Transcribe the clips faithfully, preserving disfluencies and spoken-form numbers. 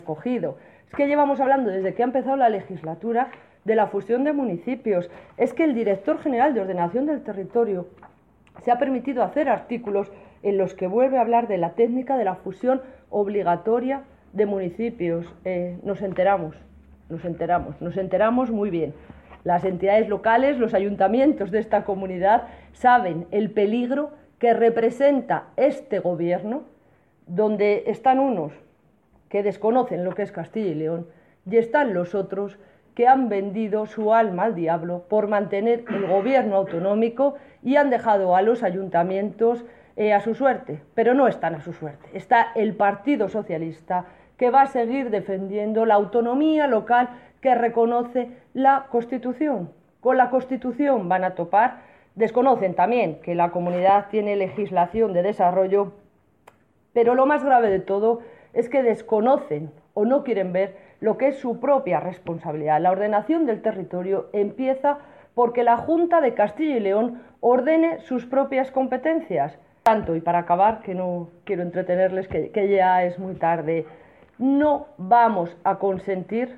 cogido. Es que llevamos hablando desde que ha empezado la legislatura de la fusión de municipios. Es que el director general de Ordenación del Territorio se ha permitido hacer artículos en los que vuelve a hablar de la técnica de la fusión obligatoria de municipios. Eh, nos enteramos, nos enteramos, nos enteramos muy bien. Las entidades locales, los ayuntamientos de esta comunidad saben el peligro que representa este gobierno, donde están unos que desconocen lo que es Castilla y León y están los otros que han vendido su alma al diablo por mantener el gobierno autonómico y han dejado a los ayuntamientos eh, a su suerte, pero no están a su suerte. Está el Partido Socialista, que va a seguir defendiendo la autonomía local que reconoce la Constitución. Con la Constitución van a topar. Desconocen también que la comunidad tiene legislación de desarrollo, pero lo más grave de todo es que desconocen o no quieren ver lo que es su propia responsabilidad. La ordenación del territorio empieza porque la Junta de Castilla y León ordene sus propias competencias. Tanto, y para acabar, que no quiero entretenerles, que, que ya es muy tarde, no vamos a consentir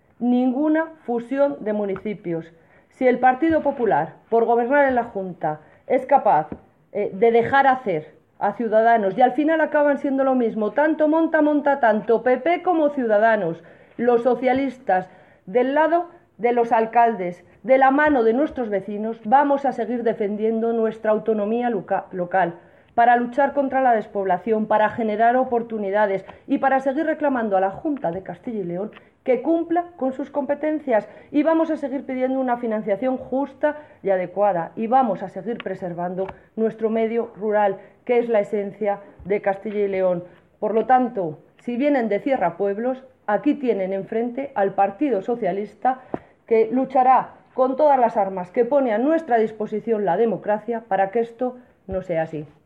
ninguna fusión de municipios. Si el Partido Popular, por gobernar en la Junta, es capaz eh, de dejar hacer a Ciudadanos, y al final acaban siendo lo mismo, tanto monta, monta, tanto P P como Ciudadanos, los socialistas, del lado de los alcaldes, de la mano de nuestros vecinos, vamos a seguir defendiendo nuestra autonomía local, para luchar contra la despoblación, para generar oportunidades y para seguir reclamando a la Junta de Castilla y León que cumpla con sus competencias, y vamos a seguir pidiendo una financiación justa y adecuada, y vamos a seguir preservando nuestro medio rural, que es la esencia de Castilla y León. Por lo tanto, si vienen de cierrapueblos, aquí tienen enfrente al Partido Socialista, que luchará con todas las armas que pone a nuestra disposición la democracia para que esto no sea así.